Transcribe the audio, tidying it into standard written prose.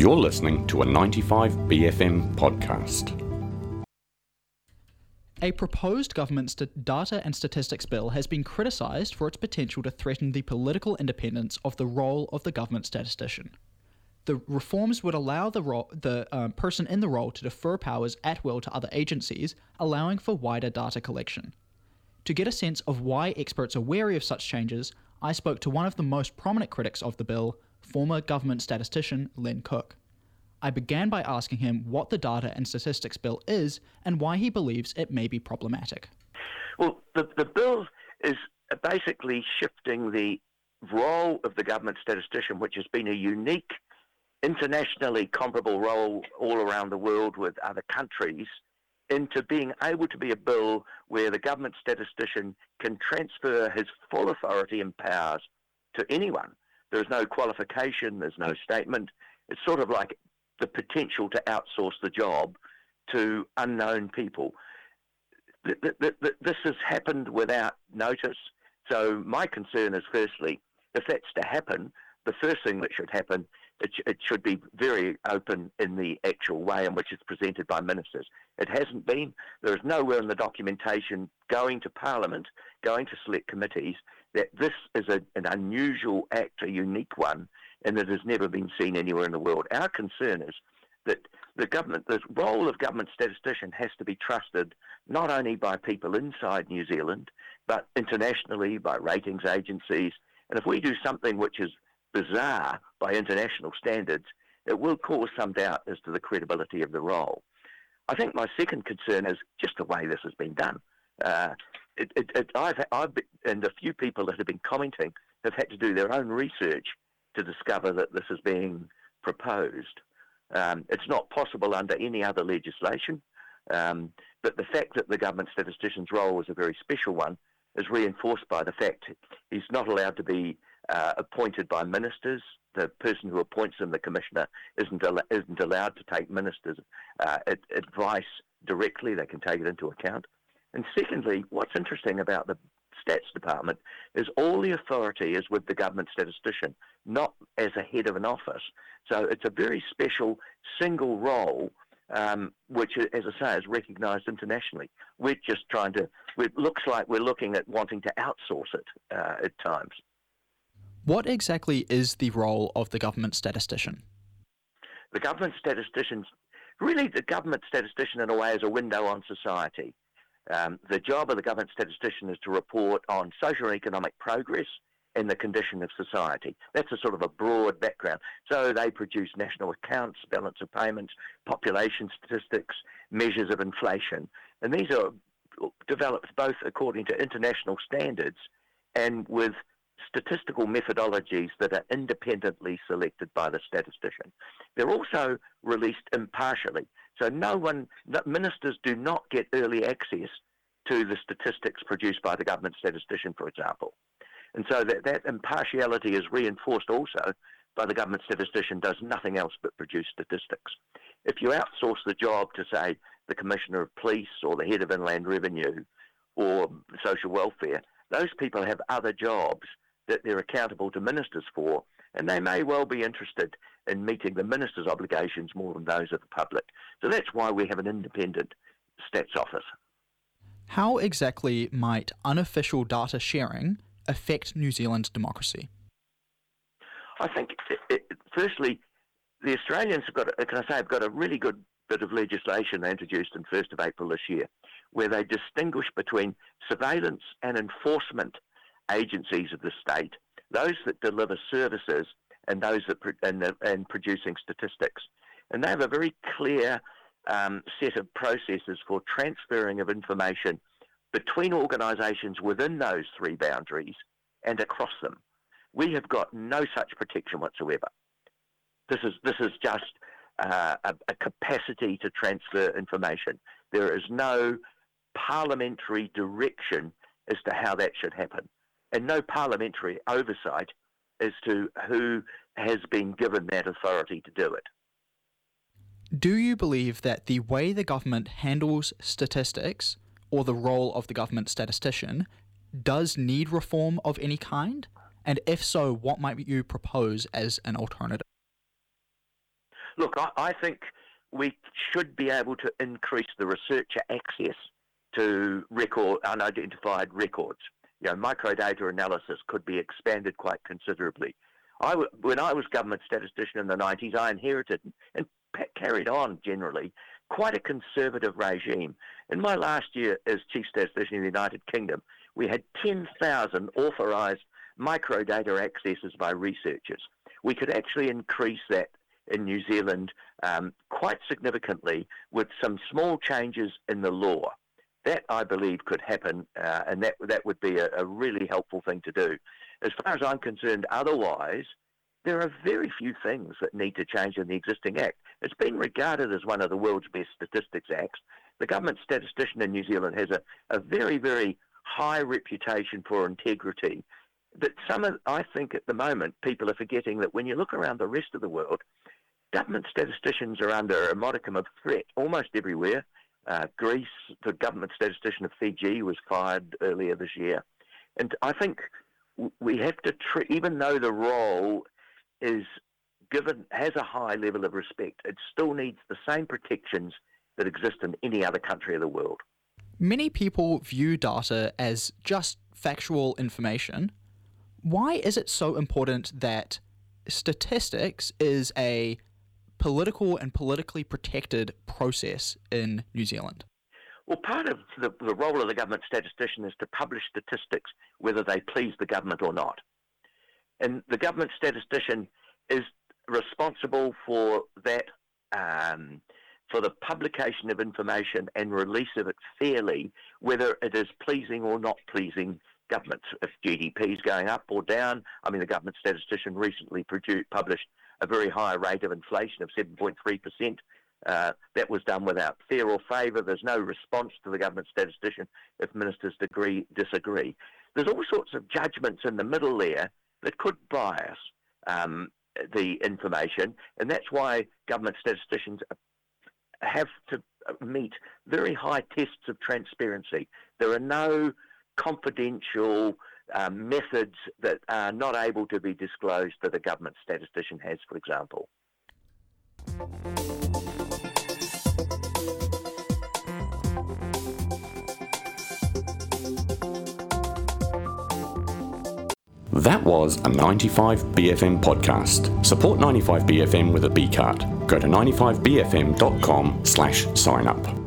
You're listening to a 95BFM podcast. A proposed government data and statistics bill has been criticised for its potential to threaten the political independence of the role of the government statistician. The reforms would allow the person in the role to defer powers at will to other agencies, allowing for wider data collection. To get a sense of why experts are wary of such changes, I spoke to one of the most prominent critics of the bill, former government statistician Len Cook. I began by asking him what the Data and Statistics Bill is and why he believes it may be problematic. Well, the bill is basically shifting the role of the government statistician, which has been a unique, internationally comparable role all around the world with other countries, into being able to be a bill where the government statistician can transfer his full authority and powers to anyone. There's no qualification, there's no statement. It's sort of like the potential to outsource the job to unknown people. This has happened without notice. So my concern is, firstly, if that's to happen, the first thing that should happen, it should be very open in the actual way in which it's presented by ministers. It hasn't been. There is nowhere in the documentation going to Parliament, going to select committees, that this is an unusual act, a unique one, and that has never been seen anywhere in the world. Our concern is that the role of government statistician has to be trusted not only by people inside New Zealand, but internationally by ratings agencies. And if we do something which is bizarre by international standards, it will cause some doubt as to the credibility of the role. I think my second concern is just the way this has been done. I've and a few people that have been commenting have had to do their own research to discover that this is being proposed. It's not possible under any other legislation, but the fact that the government statistician's role is a very special one is reinforced by the fact he's not allowed to be appointed by ministers. The person who appoints him, the commissioner, isn't allowed to take ministers' advice directly. They can take it into account. And secondly, what's interesting about the Stats Department is all the authority is with the government statistician, not as a head of an office. So it's a very special single role, which, as I say, is recognised internationally. We're just it looks like we're looking at wanting to outsource it at times. What exactly is the role of the government statistician? The government statistician in a way is a window on society. The job of the government statistician is to report on social and economic progress and the condition of society. That's a sort of a broad background. So they produce national accounts, balance of payments, population statistics, measures of inflation. And these are developed both according to international standards and with statistical methodologies that are independently selected by the statistician. They're also released impartially. So ministers do not get early access to the statistics produced by the government statistician, for example. And so that impartiality is reinforced also by the government statistician does nothing else but produce statistics. If you outsource the job to, say, the Commissioner of Police or the Head of Inland Revenue or social welfare, those people have other jobs that they're accountable to ministers for, and they may well be interested in meeting the minister's obligations more than those of the public. So that's why we have an independent stats office. How exactly might unofficial data sharing affect New Zealand's democracy? I think, firstly, the Australians have got a really good bit of legislation they introduced on 1st of April this year, where they distinguish between surveillance and enforcement agencies of the state, those that deliver services and those that and producing statistics. And they have a very clear set of processes for transferring of information between organisations within those three boundaries and across them. We have got no such protection whatsoever. This is just a capacity to transfer information. There is no parliamentary direction as to how that should happen, and no parliamentary oversight as to who has been given that authority to do it. Do you believe that the way the government handles statistics, or the role of the government statistician, does need reform of any kind? And if so, what might you propose as an alternative? Look, I think we should be able to increase the researcher access to unidentified records. Microdata analysis could be expanded quite considerably. When I was government statistician in the 90s, I inherited and carried on generally quite a conservative regime. In my last year as chief statistician in the United Kingdom, we had 10,000 authorised microdata accesses by researchers. We could actually increase that in New Zealand quite significantly with some small changes in the law. That, I believe, could happen, and that would be a really helpful thing to do. As far as I'm concerned, otherwise, there are very few things that need to change in the existing Act. It's been regarded as one of the world's best statistics acts. The government statistician in New Zealand has a very, very high reputation for integrity. But I think at the moment, people are forgetting that when you look around the rest of the world, government statisticians are under a modicum of threat almost everywhere. Greece, the government statistician of Fiji was fired earlier this year. And I think we have to, even though the role has a high level of respect, it still needs the same protections that exist in any other country of the world. Many people view data as just factual information. Why is it so important that statistics is a political and politically protected process in New Zealand? Well, part of the role of the government statistician is to publish statistics, whether they please the government or not. And the government statistician is responsible for that, for the publication of information and release of it fairly, whether it is pleasing or not pleasing governments. If GDP is going up or down, the government statistician recently published a very high rate of inflation of 7.3%. That was done without fear or favour. There's no response to the government statistician if ministers disagree. There's all sorts of judgments in the middle there that could bias the information, and that's why government statisticians have to meet very high tests of transparency. There are no confidential methods that are not able to be disclosed that a government statistician has, for example. That was a 95BFM podcast. Support 95BFM with a B card. Go to 95BFM.com/sign up.